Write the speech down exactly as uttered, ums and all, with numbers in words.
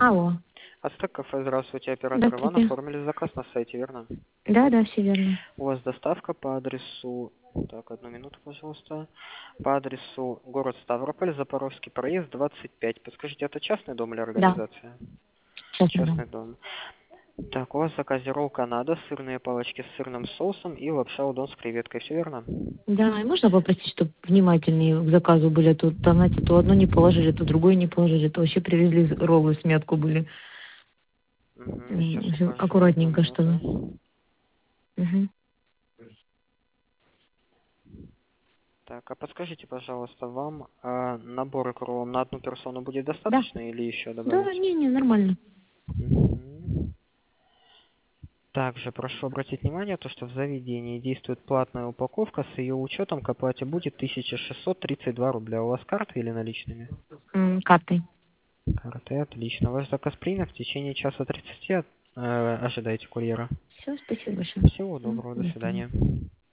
Алло. Ацтек кафе, здравствуйте, оператор Иван, Здравствуйте. оформили заказ на сайте, верно? Да, да, все верно. У вас доставка по адресу, так, одну минуту, пожалуйста, по адресу город Ставрополь, Запорожский проезд, двадцать пять. Подскажите, это частный дом или Да, организация? сейчас надо. Частный дом. Так, у вас в заказе ролл Канада, сырные палочки с сырным соусом и лапша удон с креветкой, все верно? Да, и можно попросить, чтобы внимательнее к заказу были? А то, там, знаете, то одно не положили, то другое не положили, то вообще привезли роллы, смятку были. Угу, сейчас М, всё укажу, одну аккуратненько, чтобы. минуту. Угу. Так, а подскажите, пожалуйста, вам а, набор икру на одну персону будет Да. достаточно или еще Да, добавить? не, не, нормально. Мгм. Также прошу обратить внимание, то, что в заведении действует платная упаковка, с ее учетом к оплате будет тысяча шестьсот тридцать два рубля. У вас карты или наличными? М, картой. Карты, отлично. Ваш заказ принят. В течение часа тридцати э, ожидайте курьера. Все, спасибо большое. Всего М, доброго, до до свидания. свидания.